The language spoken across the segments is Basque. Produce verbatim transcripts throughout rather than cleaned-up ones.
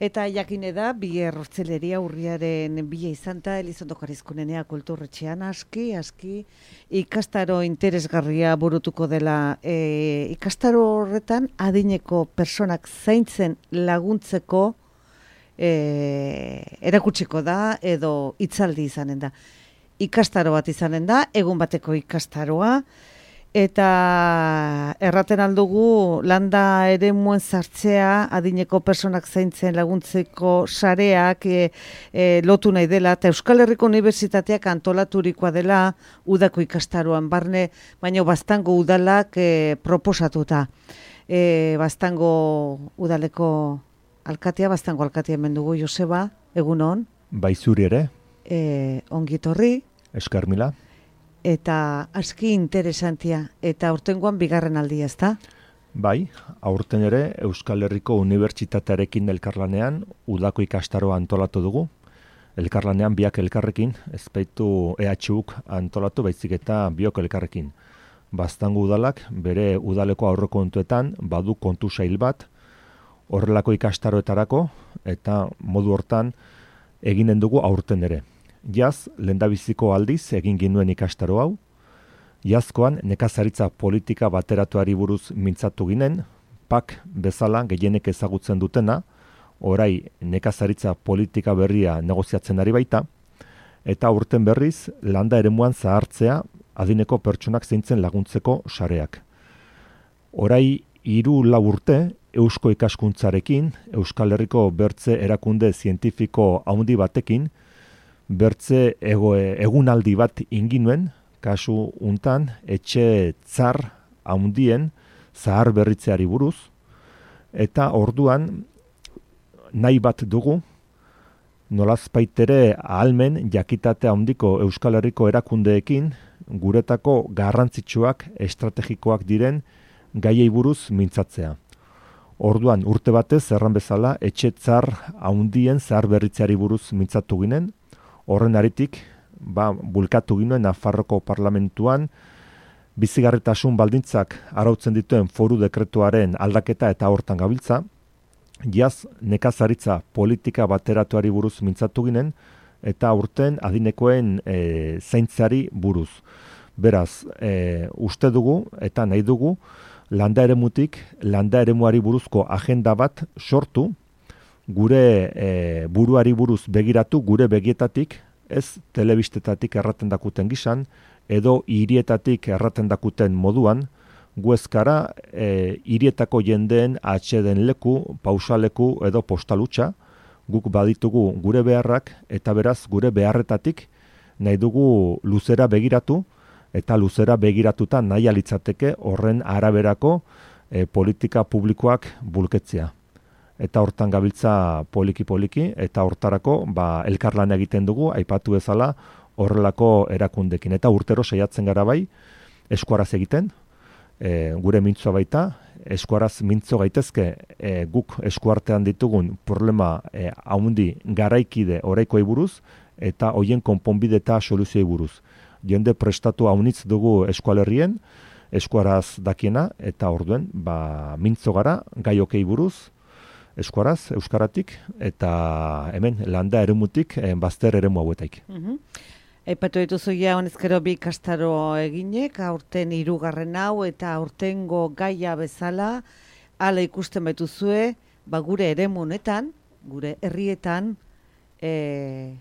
Eta jakine da, bi errortzeleria urriaren bila izanta, Elizondo Karizkunenea kulturretxean aski, aski ikastaro interesgarria burutuko dela. E, ikastaro horretan adineko personak zaintzen laguntzeko e, erakutsiko da edo hitzaldi izanen da. Ikastaro bat izanen da, egun bateko ikastaroa, eta erraten aldugu landa eremuen sartzea adineko personak zaintzen laguntzeko sareak e, e, lotu nahi dela, eta Euskal Herriko Unibertsitateak antolaturikoa dela udako ikastaroan barne, baina Baztango udalak e, proposatuta. E, Baztango udaleko alkatea, Baztango alkatea hemen dugu, Joseba, egun hon? Bai zuri ere. E, ongitorri. Esker mila. Eta aski interesantia, eta aurtengoan bigarren aldia, ezta? Bai, aurten ere Euskal Herriko Unibertsitatearekin elkarlanean udako ikastaroa antolatu dugu. Elkarlanean biak elkarrekin, ez baitu E H Uk antolatu, baizik eta biok elkarrekin. Baztango udalak bere udaleko aurrekontuetan badu kontu sail bat, horrelako ikastaroetarako, eta modu hortan eginen dugu aurten ere. Jaz, lehendabiziko aldiz egin ginuen ikastaro hau. Jazkoan nekazaritza politika bateratuari buruz mintzatu ginen, P A K bezala gehienek ezagutzen dutena, orai nekazaritza politika berria negoziatzen ari baita, eta urten berriz landa eremuan zahartzea adineko pertsonak zeintzen laguntzeko sareak. Orai hiru lau urte Eusko ikaskuntzarekin, Euskal Herriko bertze erakunde zientifiko handi batekin, bertze ego, egunaldi bat inginuen, kasu untan, etxe tzar handien zahar berritzeari buruz, eta orduan nahi bat dugu, nolazpaitere ahalmen jakitate handiko Euskal Herriko erakundeekin, guretako garrantzitsuak estrategikoak diren gaiei buruz mintzatzea. Orduan urte batez erran bezala etxe tzar handien zahar berritzeari buruz mintzatu ginen. Horren aritik, ba, bulkatu ginoen Nafarroko parlamentuan, bizigarritasun baldintzak arautzen dituen foru dekretuaren aldaketa eta hortan gabiltza, jaz nekazaritza politika bateratuari buruz mintzatu ginen, eta urten adinekoen e, zaintzari buruz. Beraz, e, uste dugu eta nahi dugu, landa eremutik, landa eremuari buruzko agenda bat sortu, gure e, buruari buruz begiratu, gure begietatik, ez telebistetatik erraten dakuten gizan, edo hirietatik erraten dakuten moduan, gu ezkara e, hirietako jendeen atxeden leku, pausaleku edo postalutxa, guk baditugu gure beharrak, eta beraz gure beharretatik nahi dugu luzera begiratu, eta luzera begiratuta nahi alitzateke horren araberako e, politika publikoak bulketzea. Eta hortan gabiltza poliki-poliki, eta hortarako ba, elkarlan egiten dugu, aipatu bezala horrelako erakundekin. Eta urtero saiatzen gara bai, eskuaraz egiten, e, gure mintzoa baita, eskuaraz mintzo gaitezke e, guk eskuartean ditugun problema e, haundi garaikide oraikoei buruz, eta hoien konponbide eta soluzioi buruz. Jende prestatu haunitz dugu eskualerrien, eskuaraz dakiena, eta orduen ba, mintzo gara gaiokei buruz, eskuaraz, euskaratik, eta hemen landa eremutik, eh, bazter eremu hauetaik. Uh-huh. Aipatu dituzu ja honezkero bi ikastaro eginek, aurten hirugarren hau eta aurtengo gaia bezala, hala ikusten baituzue, ba gure eremu honetan, gure herrietan, e,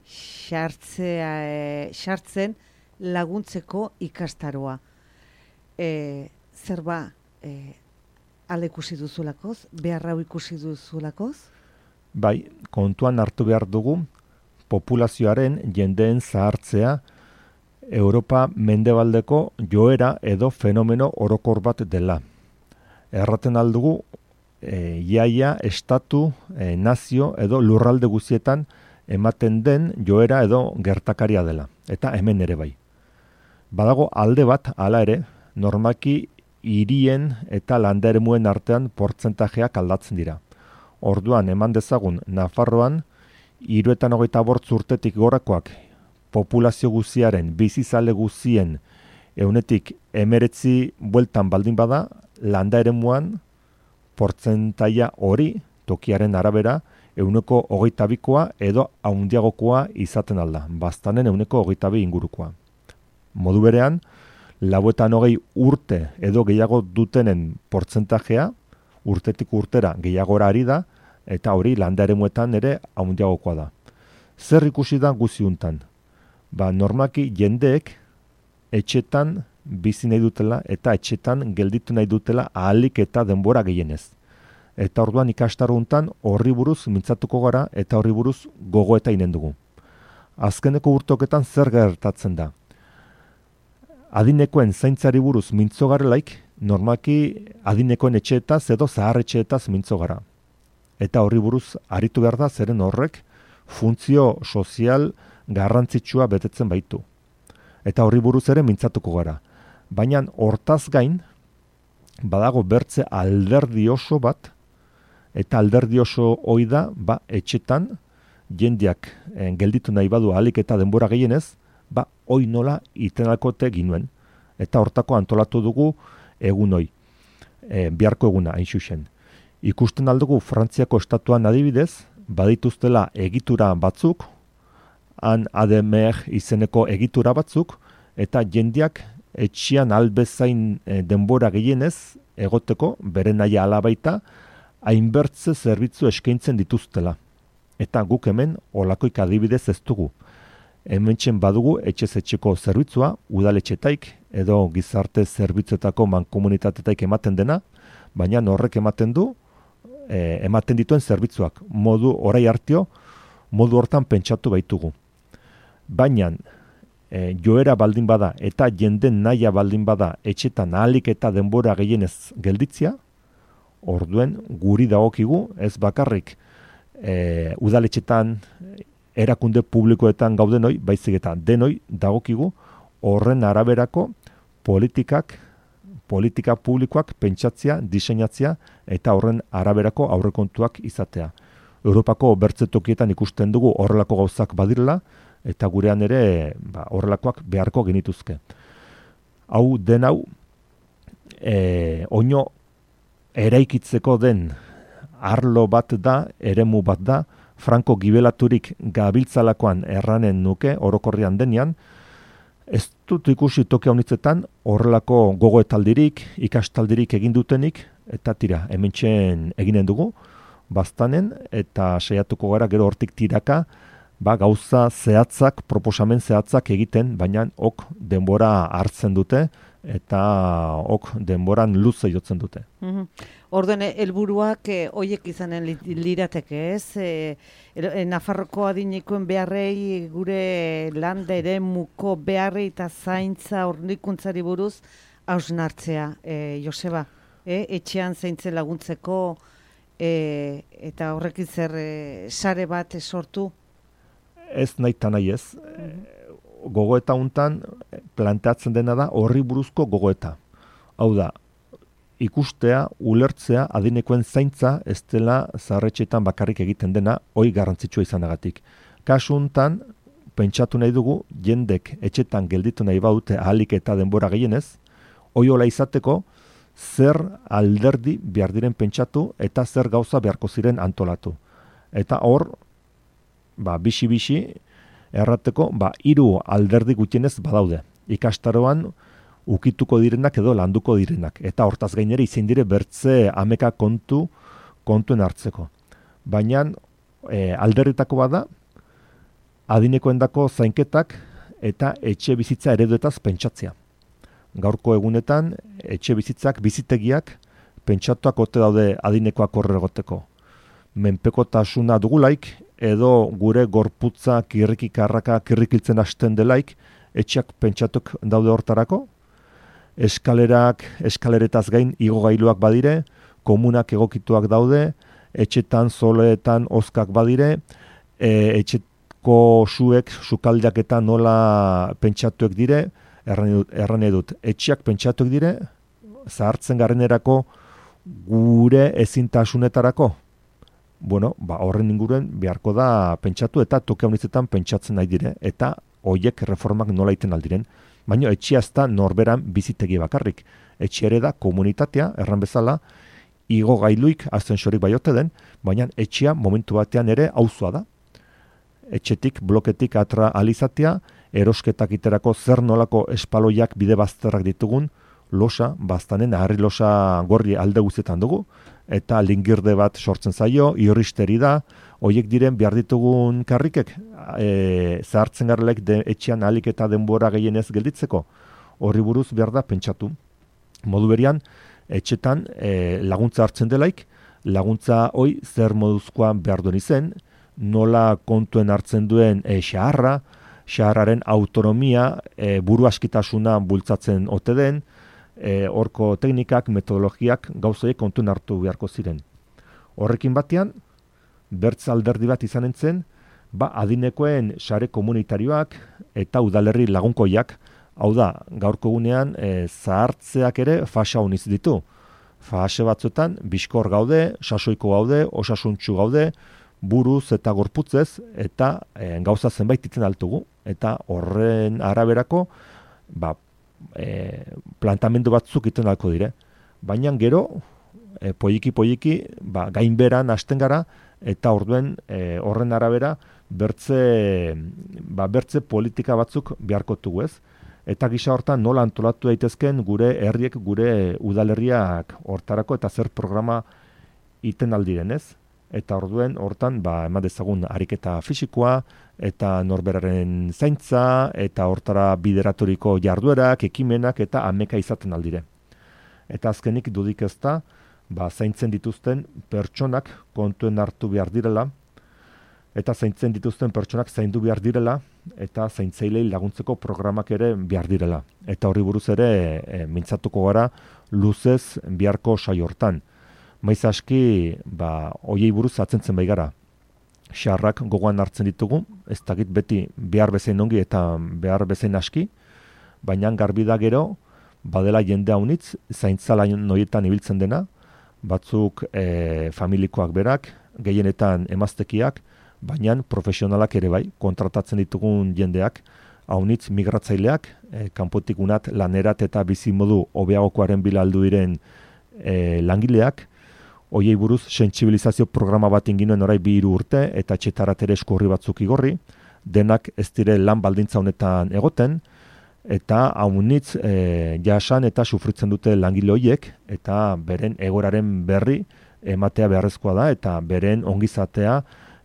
xartzea, e, xartzen laguntzeko ikastaroa. E, zer ba, e, ala ikusi duzulakoz, beharrau ikusi duzulakoz? Bai, kontuan hartu behar dugu, populazioaren jendeen zahartzea Europa mendebaldeko joera edo fenomeno orokor bat dela. Erraten aldugu, e, iaia, estatu, e, nazio edo lurralde guztietan ematen den joera edo gertakaria dela. Eta hemen ere bai. Badago alde bat, hala ere, normalki hirien eta landa eremuen artean portzentajeak aldatzen dira. Orduan, eman dezagun, Nafarroan, hiruetan hogeita bortz urtetik gorakoak populazio guziaren, bizizale guzien, eunetik emeretzi bueltan baldin bada, landa eremuan portzentaia hori, tokiaren arabera, euneko hogeita bikoa edo haundiagokoa izaten alda, baztanen euneko hogeita bi ingurukoa. Modu berean, lauetan hogei urte edo gehiago dutenen portzentajea, urtetik urtera gehiagora ari da, eta hori landa eremuetan ere haundiagokoa da. Zer ikusi da guziuntan? Ba, normalki jendeek etxetan bizi nahi dutela eta etxetan gelditu nahi dutela ahalik eta denbora gehienez. Eta orduan ikastaruntan horri buruz mintzatuko gara eta horri buruz gogoeta inen dugu. Azkeneko urtoketan zer gertatzen da? Adinekoen zaintzari buruz mintzo garelaik, normalki adinekoen etxeetaz edo zahar etxeetaz mintzo gara. Eta horri buruz aritu behar da, zeren horrek funtzio sozial garrantzitsua betetzen baitu. Eta horri buruz ere mintzatuko gara. Baina hortaz gain, badago bertze alderdi oso bat, eta alderdi oso hoi da, ba, etxetan, jendeak eh, gelditu nahi badu ahalik eta denbora gehienez, ba, hoi nola itenalkote ginuen. Eta hortako antolatu dugu egun hoi, e, biharko eguna, hain xuxen. Ikusten aldugu Frantziako estatuan adibidez, badituztela egitura batzuk, han ademer izeneko egitura batzuk, eta jendeak etxian albezain e, denbora gehienez egoteko, bere nahi alabaita, hainbertze zerbitzu eskaintzen dituztela. Eta guk hemen olakoik adibidez ez dugu. Hementxen badugu etxez etxeko zerbitzua, udaletxetaik edo gizarte zerbitzuetako mankomunitatetaik ematen dena, baina horrek ematen du, e, ematen dituen zerbitzuak. Modu orai hartio, modu hortan pentsatu baitugu. Baina e, joera baldin bada eta jenden nahia baldin bada etxetan ahalik eta denbora gehienez gelditzia, orduen guri dagokigu ez bakarrik e, udaletxetan, erakunde publikoetan gaudenoi, baizik eta denoi dagokigu horren araberako politikak, politika publikoak pentsatzea, diseinatzea eta horren araberako aurrekontuak izatea. Europako bertze tokietan ikusten dugu horrelako gauzak badirela eta gurean ere ba, horrelakoak beharko genituzke. Hau den hau, e, oino eraikitzeko den arlo bat da, eremu bat da, Franko gibelaturik gabiltzalakoan erranen nuke, orokorrian denean, ez dut ikusi toki honitzetan horrelako gogoetaldirik, ikastaldirik egin dutenik, eta tira, hementxen eginen dugu, baztanen, eta saiatuko gara gero hortik tiraka, ba, gauza zehatzak, proposamen zehatzak egiten, baina ok denbora hartzen dute, eta ok denboran luze jotzen dute. Mm-hmm. Orden, helburuak eh, hoiek izanen lirateke, ez? E, e, Nafarroko adinekoen beharrei, gure landa ere muko beharrei eta zaintza hornikuntzari buruz hausnartzea, e, Joseba, e, etxean zaintzen laguntzeko e, eta horrekin zer e, sare bat sortu? Ez nahi ta nahi ez. Mm-hmm. Gogoeta hontan planteatzen dena da horri buruzko gogoeta. Hau da, ikustea, ulertzea, adinekoen zaintza ez dela zaharretxetan bakarrik egiten dena, hoi garrantzitsua izanagatik. Kasu hontan, pentsatu nahi dugu, jendek etxetan gelditu nahi baute ahalik eta denbora gehienez, hoi hola izateko, zer alderdi behar diren pentsatu eta zer gauza beharko ziren antolatu. Eta hor, ba, bixi-bixi, errateko, ba, hiru alderdi gutienez badaude. Ikastaroan ukituko direnak edo landuko direnak. Eta hortaz gainera izin dire bertze ameka kontu kontuen hartzeko. Baina e, alderritako bada, adinekoendako zainketak eta etxe bizitza ereduetaz pentsatzea. Gaurko egunetan, etxe bizitzak, bizitegiak, pentsatuak ote daude adinekoak horregoteko. Menpekotasuna dugulaik, edo gure gorputza kirrikikarraka kirrikiltzen hasten delaik, etxeak pentsatuk daude hortarako, eskalerak, eskaleretaz gain igogailuak badire, komunak egokituak daude, etxetan, zoleetan, oskak badire, e, etxeko suek, sukaldiak eta nola pentsatuek dire, erran edut, etxeak pentsatuek dire, zahartzen garenerako gure ezintasunetarako. Bueno, ba, horren inguruen beharko da pentsatu eta toke honitzetan pentsatzen nahi dire, eta hoiek reformak nola iten aldiren. Baina etxea ez da norberan bizitegi bakarrik. Etxe ere da komunitatea, erran bezala, igo gailuik ascensorik bai ote den, baina etxea momentu batean ere auzoa da. Etxetik, bloketik atra alizatea, erosketak iterako zer nolako espaloiak bide bazterrak ditugun, losa, baztanen, harri losa gorri alde guztietan dugu, eta lingirde bat sortzen zaio, irristeri da, hoiek diren behar ditugun karrikek, e, zahartzen garrelek de, etxean alik eta denbora gehienez gelditzeko, horri buruz behar da pentsatu. Modu berian, etxetan e, laguntza hartzen delaik, laguntza hoi zer moduzkoa behar duen izen, nola kontuen hartzen duen e, xaharra, xaharraren autonomia, e, buru askitasuna bultzatzen ote den, e, horko teknikak, metodologiak gauzoiek kontuen hartu beharko ziren. Horrekin batean, bertz alderdi bat izan entzen, ba, adinekoen sare komunitarioak eta udalerri lagunkoiak, hau da, gaurko gunean e, zahartzeak ere fasa honiz ditu. Fase batzuetan, biskor gaude, sasoiko gaude, osasuntxu gaude, buruz eta gorputzez, eta e, gauza zenbait iten altugu, eta horren araberako ba, e, plantamendu batzuk iten alko dire. Baina gero, e, poiki-poiki, ba, gainberan hasten gara, eta orduen e, horren arabera bertze, ba, bertze politika batzuk beharko dugu ez. Eta gisa hortan nola antolatu daitezken gure herriek, gure udalerriak hortarako eta zer programa iten aldiren ez. Eta orduen hortan ba, eman dezagun ariketa fisikoa eta norberaren zaintza eta hortara bideraturiko jarduerak, ekimenak eta ameka izaten aldire. Eta azkenik dudik ez da, ba, zaintzen dituzten pertsonak kontuen hartu behar direla, eta zaintzen dituzten pertsonak zaindu behar direla, eta zaintzailei laguntzeko programak ere behar direla. Eta horri buruz ere e, mintzatuko gara luzez biharko saio hortan. Maiz aski, ba, oiei buruz atzentzen bai gara. Xarrak gogoan hartzen ditugu, ez dakit beti behar bezain ongi eta behar bezain aski, baina garbi da gero, badela jende haunitz, zaintza lan noietan ibiltzen dena, batzuk e, familikoak berak, gehienetan emaztekiak, baina profesionalak ere bai, kontratatzen ditugun jendeak, haunitz migratzaileak, e, kanpotik unat lanerat eta bizimodu hobeagokoaren bila aldu diren e, langileak, hoiei buruz sentsibilizazio programa bat inginoen orai bi hiru urte, eta txetarat ere eskurri batzuk igorri, denak ez dire lan baldintza honetan egoten, eta haunitz e, jasan eta sufritzen dute langile hoiek, eta beren egoraren berri ematea beharrezkoa da, eta beren ongizatea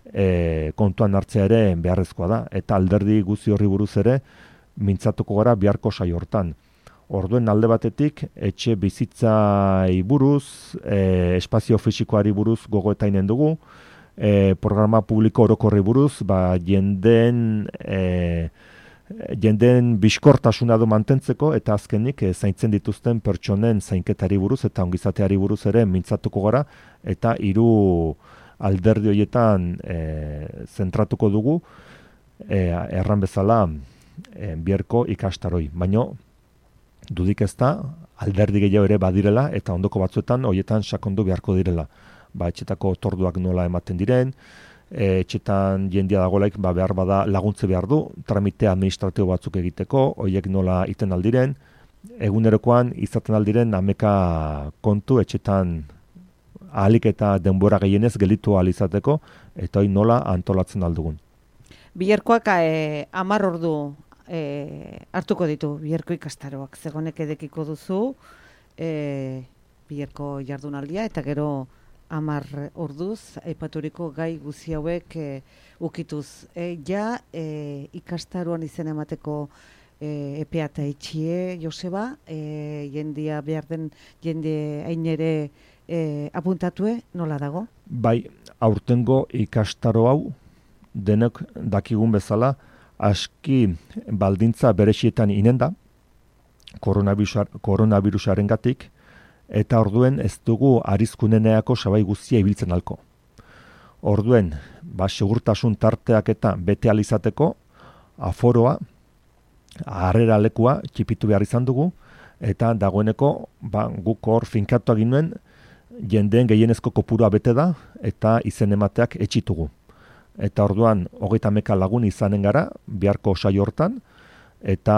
e, kontuan hartzea ere beharrezkoa da, eta alderdi guzti horri buruz ere mintzatuko gara biharko saio hortan. Orduen alde batetik, etxe bizitzai buruz, e, espazio fisikoari buruz gogoetainen dugu, e, programa publiko orokorri buruz, ba, jenden, e, jenden bizkortasuna du mantentzeko, eta azkenik e, zaintzen dituzten pertsonen zainketari buruz eta ongizateari buruz ere mintzatuko gara, eta hiru alderdi horietan e, zentratuko dugu, e, erran bezala e, biharko ikastaroi. Baina, dudik ez da, alderdi gehiago ere badirela, eta ondoko batzuetan horietan sakondu beharko direla. Ba, etxetako torduak nola ematen diren, e, etxetan jendia dagolaik ba, behar bada laguntze behar du, tramite administratibo batzuk egiteko, horiek nola iten aldiren, egunerokoan izaten aldiren ameka kontu etxetan ahalik eta denbora gehienez gelitu ahal izateko, eta hori nola antolatzen aldugun. Biharkoak e, amar ordu E, hartuko ditu biherko ikastaroak, zegonek edekiko duzu e, biherko jardunaldia, eta gero hamar orduz aipaturiko gai guzi hauek e, ukituz. E, ja e, ikastaroan izen emateko e, epea eta itxie, Joseba, e, jendia behar den jende ainere e, apuntatue, nola dago? Bai, aurtengo ikastaro hau, denek dakigun bezala, aski baldintza berexietan inen da, koronavirusaren gatik, eta orduen ez dugu arizkuneneako sabai guztia ibiltzen alko. Orduen, ba, segurtasun tarteak eta bete alizateko, aforoa, harrera lekua txipitu behar izan dugu, eta dagoeneko ba, guk hor finkatu aginuen, jendeen gehienezko kopurua bete da, eta izen emateak etxitugu. Eta orduan, hogeita hamaika lagun izanen gara, biharko saio hortan, eta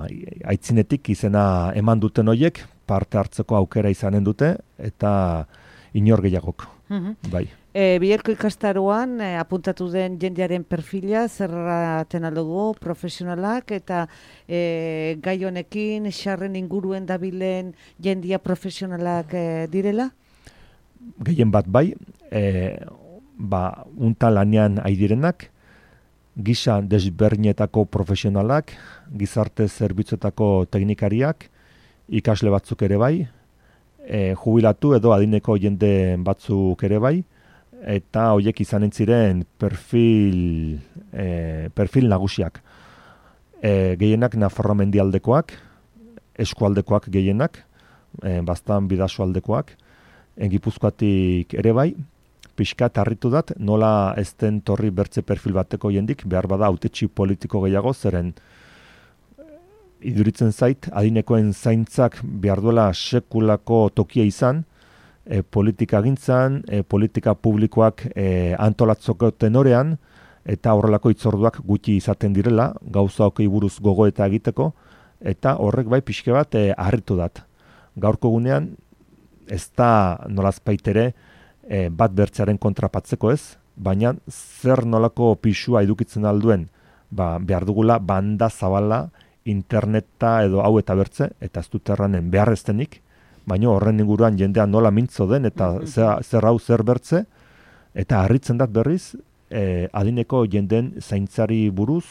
aitzinetik izena eman duten horiek, parte hartzeko aukera izanen dute, eta inor gehiagok. Mhm. Bai. E, Bierko ikastaroan e, apuntatu den jendearen perfila, zerraten aldugu, profesionalak, eta e, gai honekin, xarren inguruen dabilen jendia profesionalak e, direla? Gehien bat bai, e, ba, unta lanean aidirenak, gisa desberdinetako profesionalak, gizarte zerbitzuetako teknikariak, ikasle batzuk ere bai, e, jubilatu edo adineko jende batzuk ere bai, eta horiek izanen ziren perfil, e, perfil nagusiak. E, gehienak Nafarroa mendialdekoak, eskualdekoak gehienak, e, bastan bidasoaldekoak, e, Gipuzkoatik ere bai, pixkat harritu dat, nola ez den torri bertze perfil bateko jendik, behar bada hautetsi politiko gehiago, zeren iduritzen zait, adinekoen zaintzak behar duela sekulako tokia izan, e, politika gintzan, e, politika publikoak e, antolatzoko tenorean, eta horrelako itzorduak gutxi izaten direla, gauza okei buruz gogoeta egiteko, eta horrek bai pixke bat e, harritu dat. Gaurko gunean, ez da nolazpaitere e, bat bertzearen kontrapatzeko ez, baina zer nolako pisua edukitzen alduen, ba, behar dugula banda zabala, interneta edo hau eta bertze, eta ez dut erranen behar eztenik, baina horren inguruan jendean nola mintzo den, eta zer, zer hau zer bertze, eta harritzen dat berriz, eh, adineko jenden zaintzari buruz,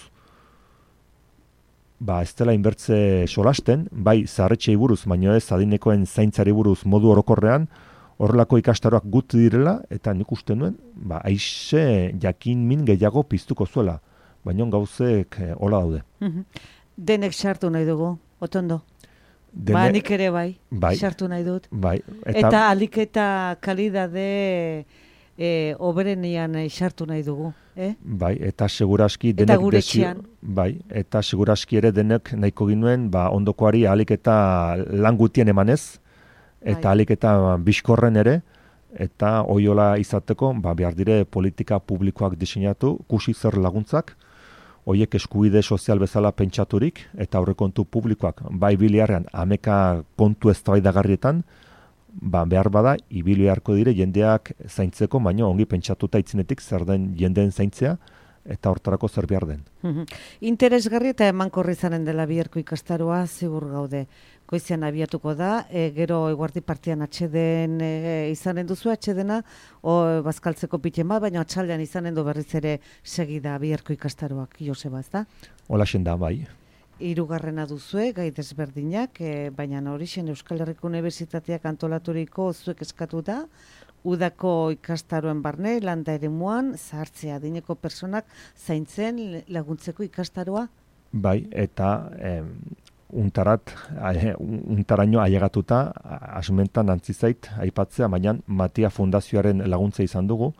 ba ez dela inbertze solasten, bai zaharretxei buruz, baina ez adinekoen zaintzari buruz modu orokorrean, horrelako ikastaroak gut direla, eta nik uste nuen, ba aixe jakin min gehiago piztuko zuela, baina gauzek eh, hola daude. Denek sartu nahi dugu, otondo. Dene, ba, nik ere bai, bai, sartu nahi dut. Bai, eta, eta alik eta kalidade e, oberenian sartu nahi dugu. Eh? Bai, eta seguraski denek eta gure etxean. Bai, eta seguraski ere denek nahiko ginuen, ba, ondokoari alik eta lan gutien emanez, eta bai. Alik eta bizkorren ere, eta oiola izateko, ba, behar dire politika publikoak diseinatu, kusi zer laguntzak, hoiek eskubide sozial bezala pentsaturik, eta aurrekontu publikoak, bai biliarrean, ameka kontu eztabaidagarrietan, ba, behar bada, ibili beharko dire jendeak zaintzeko, baina ongi pentsatuta itzinetik zer den jendeen zaintzea, eta hortarako zer behar den. Interesgarri eta emankorri izanen dela Bierko ikastaroa ziur gaude. Goizean abiatuko da, e, gero eguerdi partian atxeden e, izanen duzu, atxedena, o bazkaltzeko pitema, baina atxaldean izanen du berriz ere segida Bierko ikastaroak, Joseba, ez da? Hola da, bai. Hirugarrena duzue, gai desberdinak, e, baina horixen Euskal Herriko Unibertsitateak antolaturiko zuek eskatu da, udako ikastaroen barne, landa eremuan, zahartzea adineko personak zaintzen laguntzeko ikastaroa? Bai, eta eh, untarat, eh, untaraino ailegatuta, asumentan antzizait, aipatzea, baina Matia Fundazioaren laguntza izan dugu.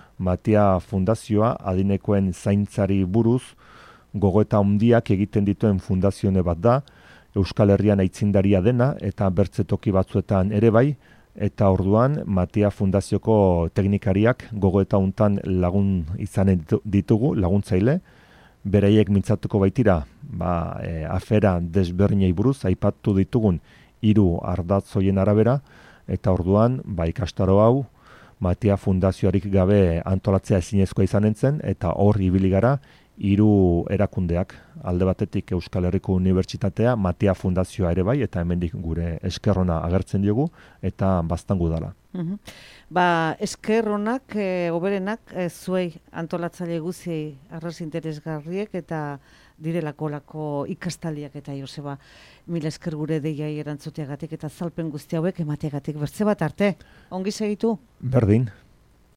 Matia Fundazioa adinekoen zaintzari buruz, gogoeta handiak egiten dituen fundazione bat da, Euskal Herrian aitzindaria dena, eta bertze toki batzuetan ere bai, eta orduan Matia Fundazioko teknikariak gogoeta untan lagun izan ditugu, laguntzaile, bereiek mintzatuko baitira, ba, e, afera desberdinei buruz, aipatu ditugun hiru ardatzoien arabera, eta orduan, ba, ikastaro hau, Matia Fundazioarik gabe antolatzea ezinezkoa izanen zen, eta hor ibili gara, hiru erakundeak, alde batetik Euskal Herriko Unibertsitatea, Matia Fundazioa ere bai, eta hemendik gure eskerrona agertzen diogu, eta baztangu dala. Uh-huh. Ba, eskerronak, e, oberenak, e, zuei antolatzaile guziei arras interesgarriek, eta direlako lako ikastaliak eta Joseba, mila esker gure deiai erantzuteagatik, eta zalpen guzti hauek emateagatik bertze bat arte. Ongi segitu? Berdin.